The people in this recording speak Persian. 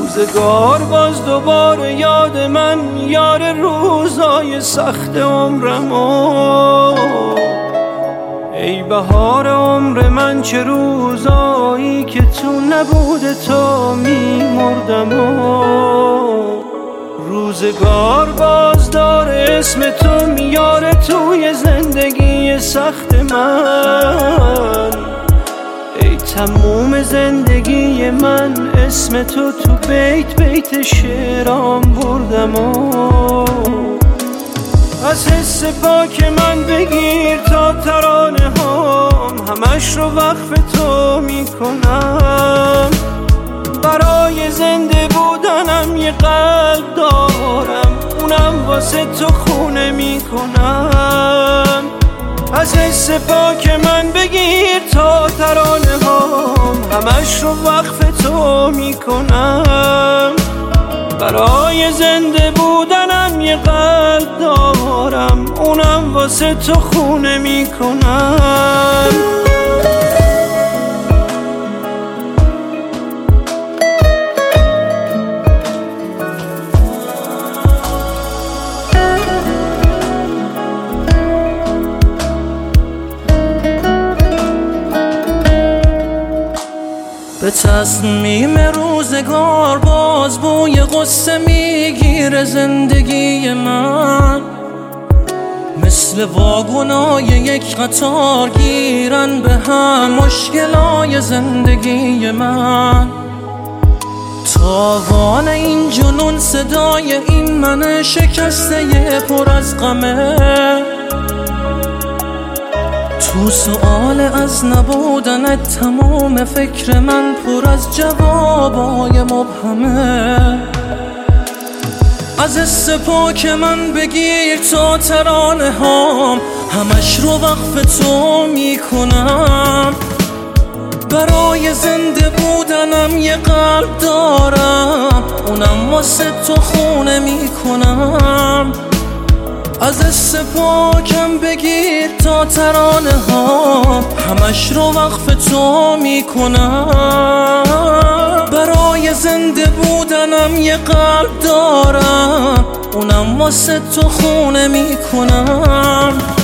روزگار باز دوباره یاد من، یار روزای سخت عمرمو. ای بهار عمر من، چه روزایی که تو نبوده تو میمردم. روزگار باز داره اسم تو میاره توی زندگی سخت من. ای تموم زندگی من، اسم تو بیت بیت شعرام بردم. از حس پاک من بگیر تا ترانه هام، همش رو وقف تو میکنم. برای زنده بودنم یه قلب دارم، اونم واسه تو خونه میکنم. از حس پاک من بگیر تا ترانه هام، همش رو وقف تو میکنم. برای زنده بودنم یه قلب دارم، اونم واسه تو خونه میکنم. به تصمیم روزگار باز بوی غصه میگیره زندگی من. مثل واگنای یک قطار گیرن به هم مشکلای زندگی من. تاوان این جنون صدای این من شکسته پر از غمه. تو سؤال از نبودنت تمام فکر من پر از جوابای مبهمه. از حس پاک من بگیر تا ترانه هام، همش رو وقف تو میکنم. برای زنده بودنم یه قلب دارم، اونم واسه تو خونه میکنم. از حس پاکم بگیر تا ترانه ها، همش رو وقف تو میکنم. برای زنده بودنم یه قلب دارم، اونم واسه تو خونه میکنم.